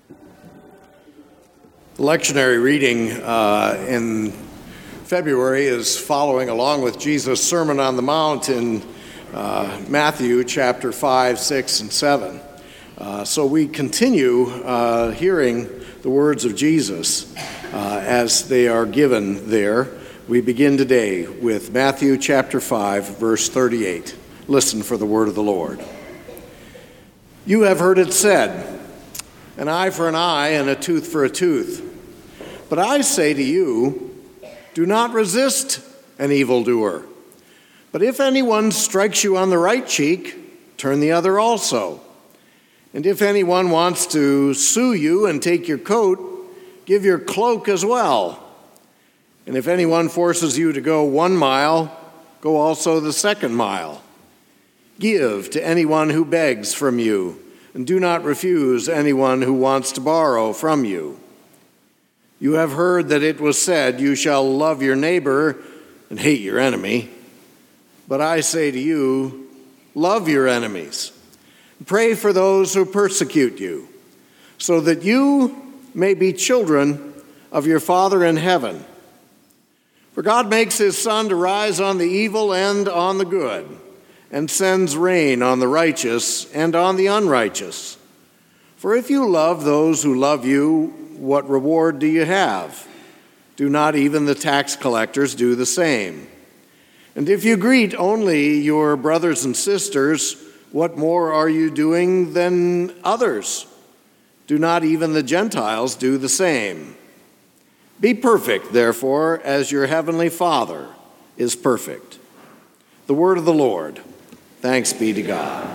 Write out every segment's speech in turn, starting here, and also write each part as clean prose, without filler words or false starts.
The lectionary reading in February is following along with Jesus' Sermon on the Mount in Matthew chapter 5, 6, and 7. So we continue hearing the words of Jesus as they are given there. We begin today with Matthew chapter 5, verse 38. Listen for the word of the Lord. You have heard it said, an eye for an eye and a tooth for a tooth. But I say to you, do not resist an evildoer. But if anyone strikes you on the right cheek, turn the other also. And if anyone wants to sue you and take your coat, give your cloak as well. And if anyone forces you to go 1 mile, go also the 2nd mile. Give to anyone who begs from you, and do not refuse anyone who wants to borrow from you. You have heard that it was said, you shall love your neighbor and hate your enemy. But I say to you, love your enemies. Pray for those who persecute you, so that you may be children of your Father in heaven. For God makes his sun to rise on the evil and on the good, and sends rain on the righteous and on the unrighteous. For if you love those who love you, what reward do you have? Do not even the tax collectors do the same? And if you greet only your brothers and sisters, what more are you doing than others? Do not even the Gentiles do the same? Be perfect, therefore, as your heavenly Father is perfect. The word of the Lord. Thanks be to God.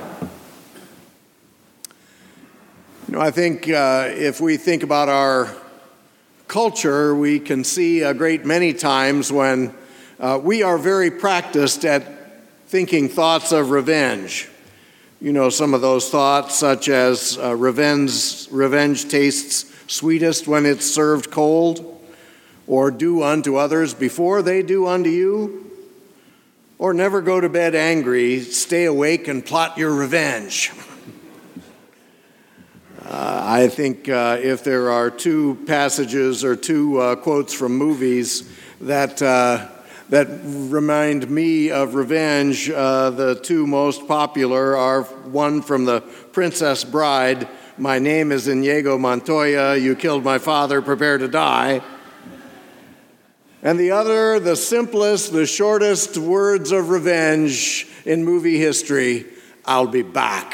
I think if we think about our culture, we can see a great many times when we are very practiced at thinking thoughts of revenge. You know, some of those thoughts, such as revenge tastes sweetest when it's served cold, or do unto others before they do unto you, or never go to bed angry, stay awake and plot your revenge. I think if there are two passages or two quotes from movies that remind me of revenge, the two most popular are one from The Princess Bride, my name is Inigo Montoya, you killed my father, prepare to die. And the other, the simplest, the shortest words of revenge in movie history, I'll be back.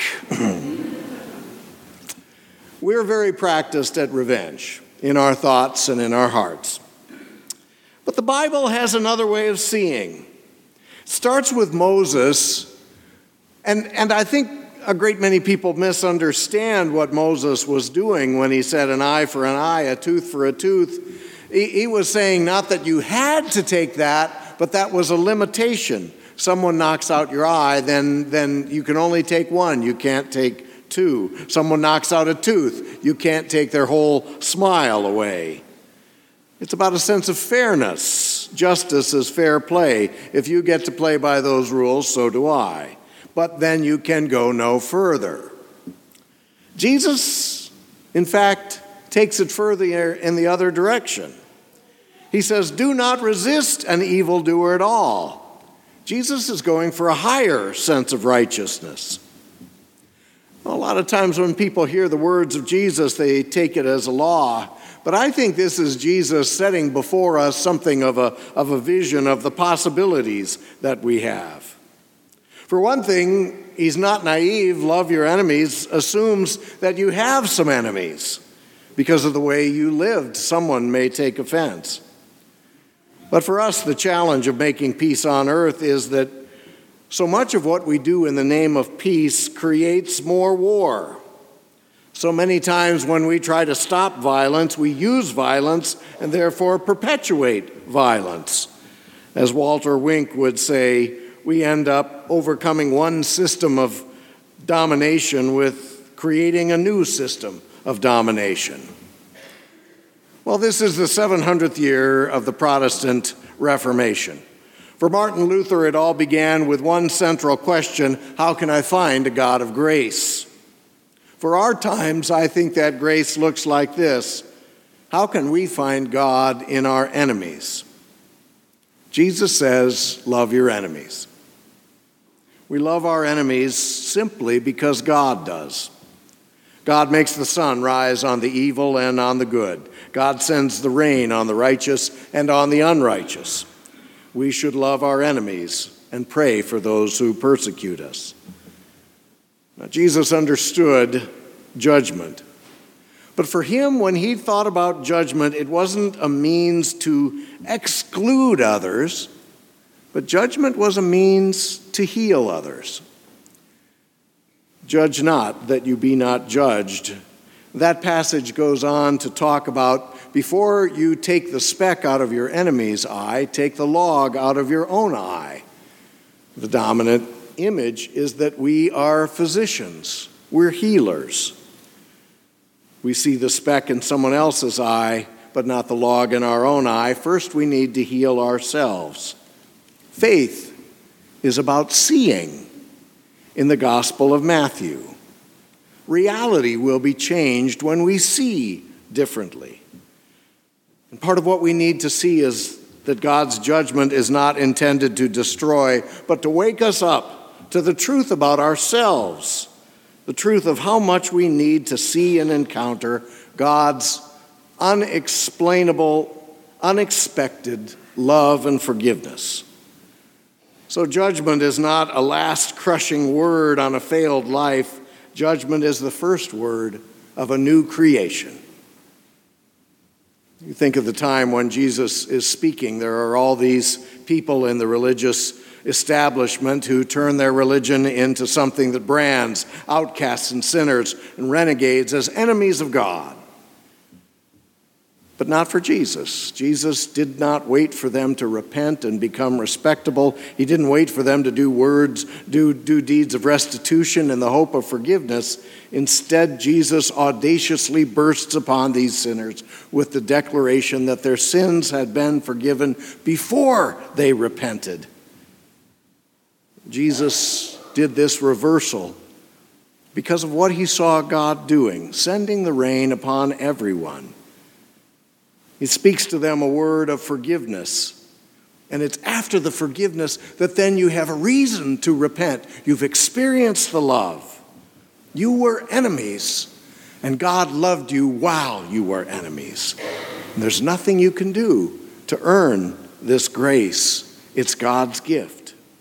We're very practiced at revenge in our thoughts and in our hearts. But the Bible has another way of seeing. It starts with Moses, and I think a great many people misunderstand what Moses was doing when he said an eye for an eye, a tooth for a tooth. He was saying not that you had to take that, but that was a limitation. Someone knocks out your eye, then you can only take one. You can't take two. Someone knocks out a tooth. You can't take their whole smile away. It's about a sense of fairness. Justice is fair play. If you get to play by those rules, so do I. But then you can go no further. Jesus, in fact, takes it further in the other direction. He says, do not resist an evildoer at all. Jesus is going for a higher sense of righteousness. A lot of times when people hear the words of Jesus, they take it as a law. But I think this is Jesus setting before us something of a vision of the possibilities that we have. For one thing, he's not naive. Love your enemies assumes that you have some enemies. Because of the way you lived, someone may take offense. But for us, the challenge of making peace on earth is that so much of what we do in the name of peace creates more war. So many times when we try to stop violence, we use violence and therefore perpetuate violence. As Walter Wink would say, we end up overcoming one system of domination with creating a new system of domination. Well, this is the 700th year of the Protestant Reformation. For Martin Luther, it all began with one central question: how can I find a God of grace? For our times, I think that grace looks like this. How can we find God in our enemies? Jesus says, love your enemies. We love our enemies simply because God does. God makes the sun rise on the evil and on the good. God sends the rain on the righteous and on the unrighteous. We should love our enemies and pray for those who persecute us. Now, Jesus understood judgment. But for him, when he thought about judgment, it wasn't a means to exclude others, but judgment was a means to heal others. Judge not, that you be not judged. That passage goes on to talk about before you take the speck out of your enemy's eye, take the log out of your own eye. The dominant image is that we are physicians. We're healers. We see the speck in someone else's eye, but not the log in our own eye. First, we need to heal ourselves. Faith is about seeing in the Gospel of Matthew. Reality will be changed when we see differently. And part of what we need to see is that God's judgment is not intended to destroy, but to wake us up to the truth about ourselves. The truth of how much we need to see and encounter God's unexplainable, unexpected love and forgiveness. So judgment is not a last crushing word on a failed life. Judgment is the first word of a new creation. You think of the time when Jesus is speaking. There are all these people in the religious establishment who turn their religion into something that brands outcasts and sinners and renegades as enemies of God. But not for Jesus. Jesus did not wait for them to repent and become respectable. He didn't wait for them to do deeds of restitution in the hope of forgiveness. Instead, Jesus audaciously bursts upon these sinners with the declaration that their sins had been forgiven before they repented. Jesus did this reversal because of what he saw God doing, sending the rain upon everyone. He speaks to them a word of forgiveness, and it's after the forgiveness that then you have a reason to repent. You've experienced the love. You were enemies, and God loved you while you were enemies. And there's nothing you can do to earn this grace. It's God's gift.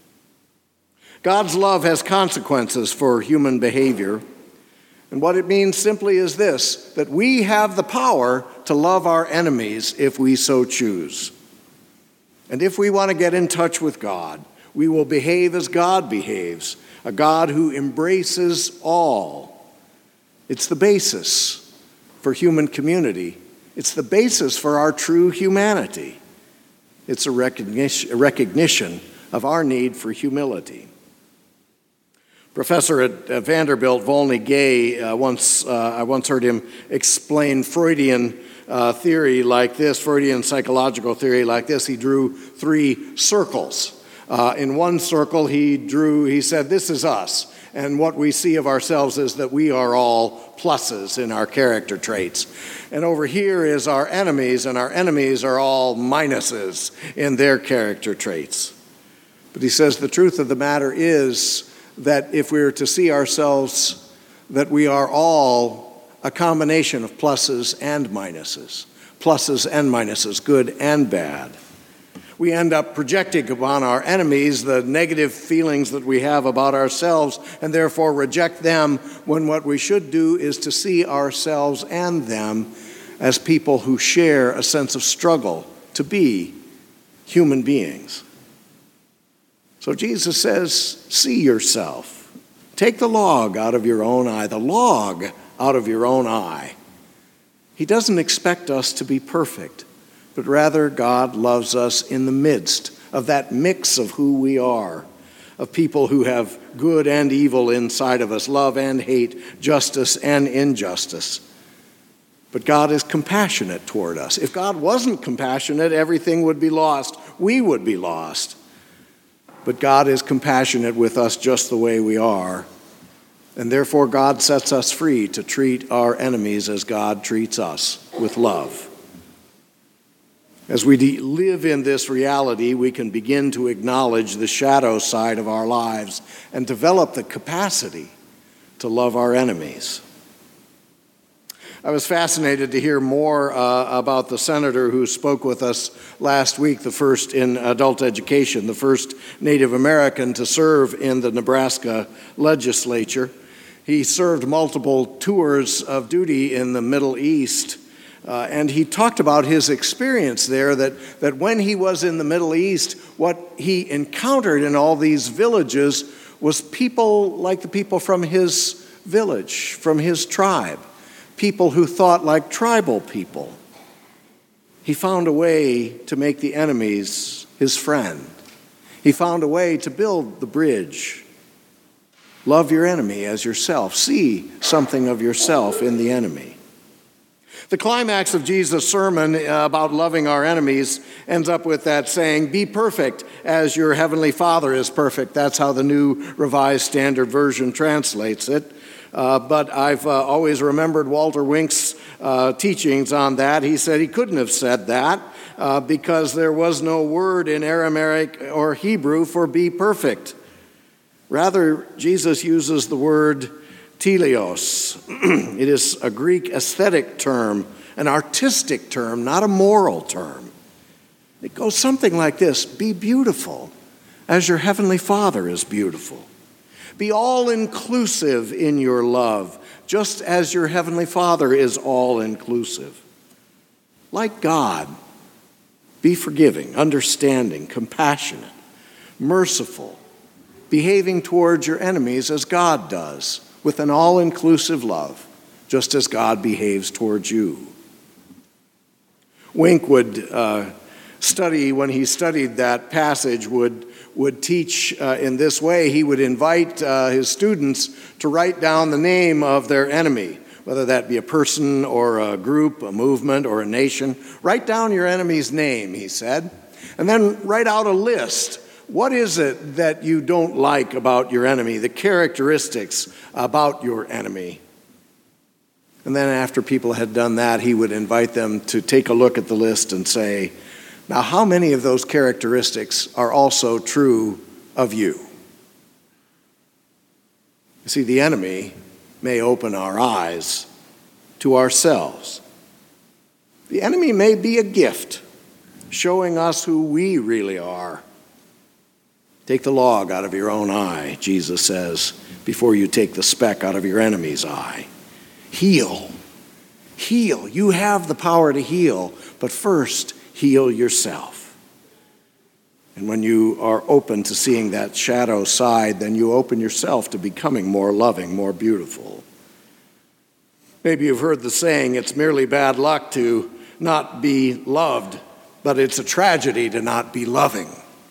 God's love has consequences for human behavior. And what it means simply is this, that we have the power to love our enemies if we so choose. And if we want to get in touch with God, we will behave as God behaves, a God who embraces all. It's the basis for human community. It's the basis for our true humanity. It's a recognition of our need for humility. Professor at Vanderbilt, Volney Gay, I once heard him explain Freudian theory like this, Freudian psychological theory like this. He drew 3 circles. In one circle, he said, this is us. And what we see of ourselves is that we are all pluses in our character traits. And over here is our enemies, and our enemies are all minuses in their character traits. But he says the truth of the matter is that if we are to see ourselves, that we are all a combination of pluses and minuses, good and bad. We end up projecting upon our enemies the negative feelings that we have about ourselves and therefore reject them, when what we should do is to see ourselves and them as people who share a sense of struggle to be human beings. So Jesus says, see yourself. Take the log out of your own eye, the log out of your own eye. He doesn't expect us to be perfect, but rather God loves us in the midst of that mix of who we are, of people who have good and evil inside of us, love and hate, justice and injustice. But God is compassionate toward us. If God wasn't compassionate, everything would be lost. We would be lost. But God is compassionate with us just the way we are. And therefore God sets us free to treat our enemies as God treats us, with love. As we live in this reality, we can begin to acknowledge the shadow side of our lives and develop the capacity to love our enemies. I was fascinated to hear more about the senator who spoke with us last week, the first in adult education, the first Native American to serve in the Nebraska legislature. He served multiple tours of duty in the Middle East, and he talked about his experience there, that when he was in the Middle East, what he encountered in all these villages was people like the people from his village, from his tribe, people who thought like tribal people. He found a way to make the enemies his friend. He found a way to build the bridge. Love your enemy as yourself. See something of yourself in the enemy. The climax of Jesus' sermon about loving our enemies ends up with that saying, "Be perfect as your heavenly Father is perfect." That's how the New Revised Standard Version translates it. But I've always remembered Walter Wink's teachings on that. He said he couldn't have said that because there was no word in Aramaic or Hebrew for be perfect. Rather, Jesus uses the word teleos. It is a Greek aesthetic term, an artistic term, not a moral term. It goes something like this: be beautiful as your heavenly Father is beautiful. Be all-inclusive in your love, just as your heavenly Father is all-inclusive. Like God, be forgiving, understanding, compassionate, merciful, behaving towards your enemies as God does, with an all-inclusive love, just as God behaves towards you. Wink would study, when he studied that passage, would teach in this way. He would invite his students to write down the name of their enemy, whether that be a person or a group, a movement, or a nation. Write down your enemy's name, he said, and then write out a list. What is it that you don't like about your enemy, the characteristics about your enemy? And then after people had done that, he would invite them to take a look at the list and say, now, how many of those characteristics are also true of you? You see, the enemy may open our eyes to ourselves. The enemy may be a gift, showing us who we really are. Take the log out of your own eye, Jesus says, before you take the speck out of your enemy's eye. Heal. Heal. You have the power to heal, but first, heal yourself. And when you are open to seeing that shadow side, then you open yourself to becoming more loving, more beautiful. Maybe you've heard the saying, it's merely bad luck to not be loved, but it's a tragedy to not be loving.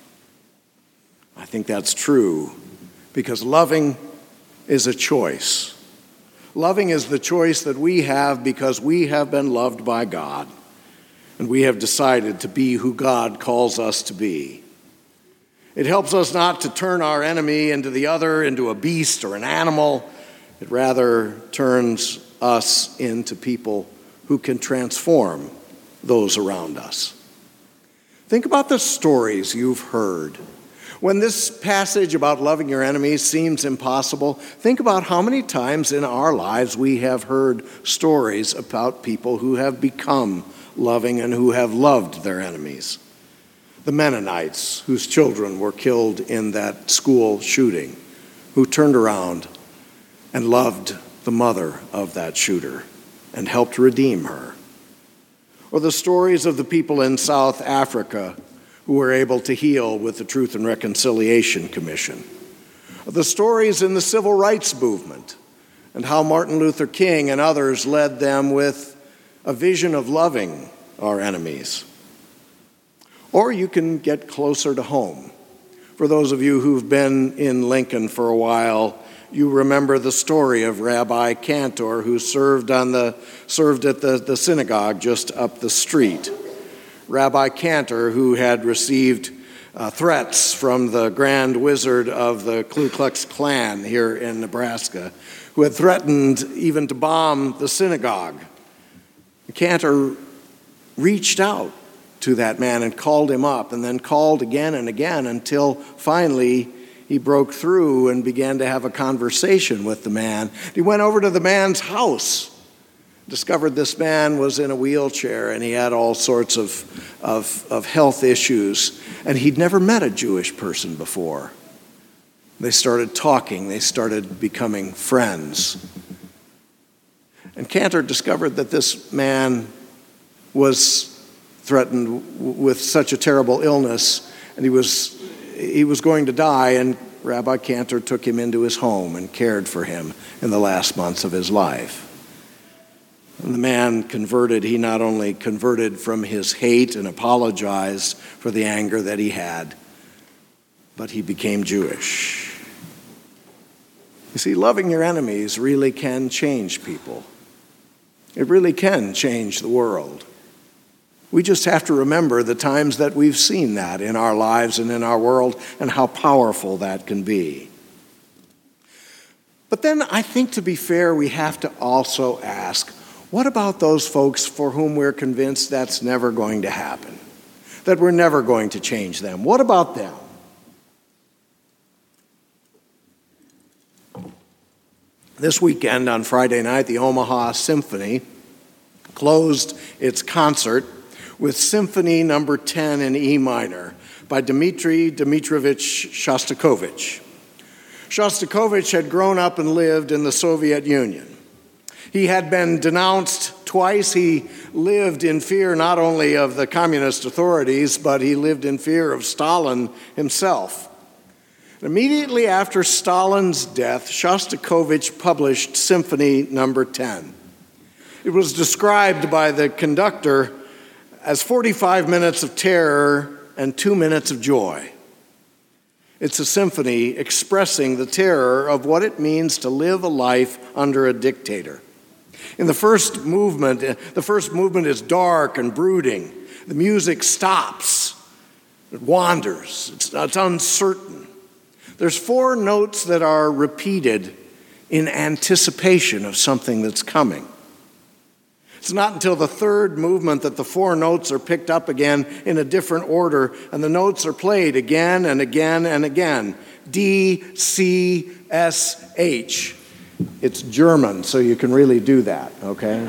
I think that's true, because loving is a choice. Loving is the choice that we have because we have been loved by God. And we have decided to be who God calls us to be. It helps us not to turn our enemy into a beast or an animal. It rather turns us into people who can transform those around us. Think about the stories you've heard. When this passage about loving your enemies seems impossible, think about how many times in our lives we have heard stories about people who have become loving and who have loved their enemies. The Mennonites, whose children were killed in that school shooting, who turned around and loved the mother of that shooter and helped redeem her. Or the stories of the people in South Africa who were able to heal with the Truth and Reconciliation Commission. Or the stories in the Civil Rights Movement and how Martin Luther King and others led them with a vision of loving our enemies. Or you can get closer to home. For those of you who've been in Lincoln for a while, you remember the story of Rabbi Cantor, who served at the synagogue just up the street. Rabbi Cantor, who had received threats from the Grand Wizard of the Ku Klux Klan here in Nebraska, who had threatened even to bomb the synagogue. Cantor reached out to that man and called him up, and then called again and again until finally he broke through and began to have a conversation with the man. He went over to the man's house, discovered this man was in a wheelchair and he had all sorts of health issues, and he'd never met a Jewish person before. They started talking, they started becoming friends. And Cantor discovered that this man was threatened with such a terrible illness, and he was going to die, and Rabbi Cantor took him into his home and cared for him in the last months of his life. When the man converted, he not only converted from his hate and apologized for the anger that he had, but he became Jewish. You see, loving your enemies really can change people. It really can change the world. We just have to remember the times that we've seen that in our lives and in our world, and how powerful that can be. But then I think, to be fair, we have to also ask, what about those folks for whom we're convinced that's never going to happen, that we're never going to change them? What about them? This weekend on Friday night, the Omaha Symphony closed its concert with Symphony No. 10 in E minor by Dmitri Dmitrovich Shostakovich. Shostakovich had grown up and lived in the Soviet Union. He had been denounced twice. He lived in fear not only of the communist authorities, but he lived in fear of Stalin himself. Immediately after Stalin's death, Shostakovich published Symphony No. 10. It was described by the conductor as 45 minutes of terror and 2 minutes of joy. It's a symphony expressing the terror of what it means to live a life under a dictator. In the first movement is dark and brooding. The music stops. It wanders. It's uncertain. There's 4 notes that are repeated in anticipation of something that's coming. It's not until the third movement that the 4 notes are picked up again in a different order, and the notes are played again and again and again. D, C, S, H. It's German, so you can really do that, okay?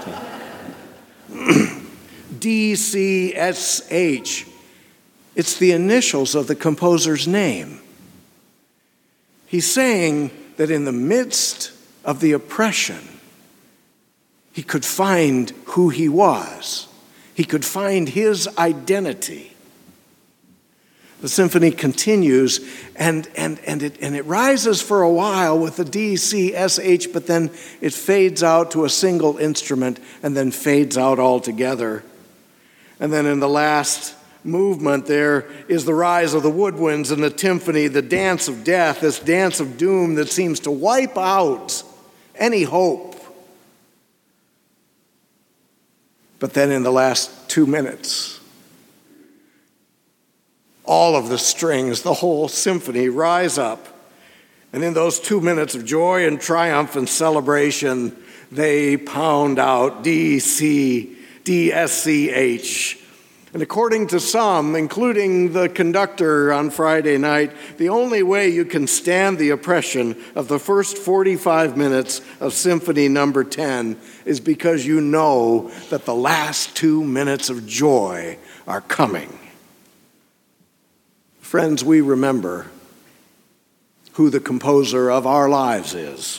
D, C, S, H. It's the initials of the composer's name. He's saying that in the midst of the oppression, he could find who he was. He could find his identity. The symphony continues, and it rises for a while with the D, C, S, H, but then it fades out to a single instrument and then fades out altogether. And then in the last movement, there is the rise of the woodwinds and the timpani, the dance of death, this dance of doom that seems to wipe out any hope. But then in the last 2 minutes, all of the strings, the whole symphony rise up. And in those 2 minutes of joy and triumph and celebration, they pound out D, C, D, S, C, H. And according to some, including the conductor on Friday night, the only way you can stand the oppression of the first 45 minutes of Symphony No. 10 is because you know that the last 2 minutes of joy are coming. Friends, we remember who the composer of our lives is.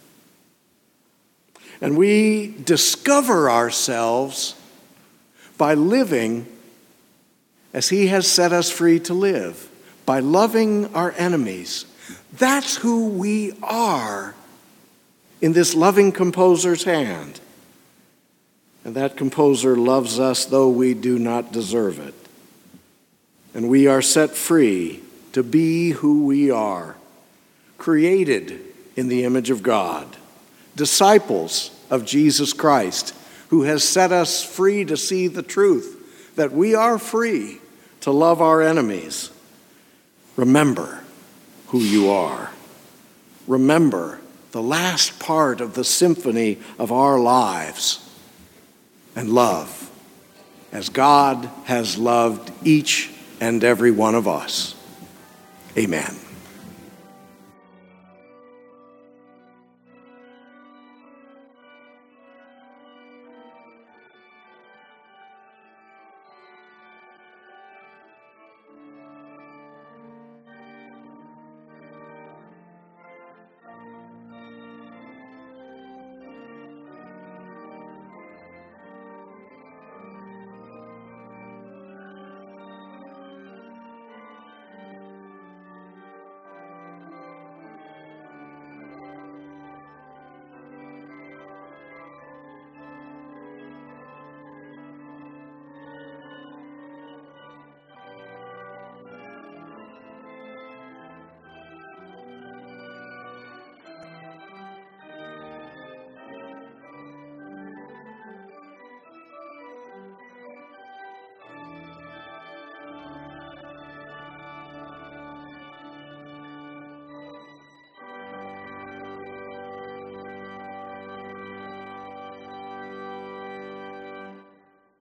And we discover ourselves by living as he has set us free to live, by loving our enemies. That's who we are in this loving composer's hand. And that composer loves us though we do not deserve it. And we are set free to be who we are, created in the image of God, disciples of Jesus Christ, who has set us free to see the truth that we are free to love our enemies remember who you are. Remember the last part of the symphony of our lives, and love as God has loved each and every one of us. Amen.